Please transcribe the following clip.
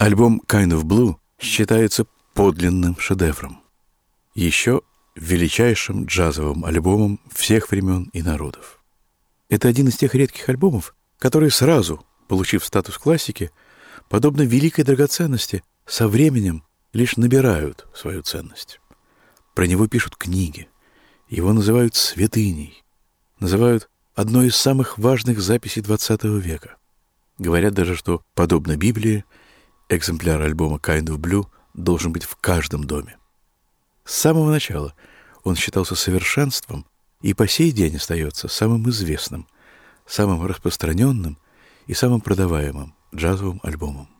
Альбом «Kind of Blue» считается подлинным шедевром. Еще величайшим джазовым альбомом всех времен и народов. Это один из тех редких альбомов, которые сразу, получив статус классики, подобно великой драгоценности, со временем лишь набирают свою ценность. Про него пишут книги, его называют святыней, называют одной из самых важных записей XX века. Говорят даже, что, подобно Библии, экземпляр альбома «Kind of Blue» должен быть в каждом доме. С самого начала он считался совершенством и по сей день остается самым известным, самым распространенным и самым продаваемым джазовым альбомом.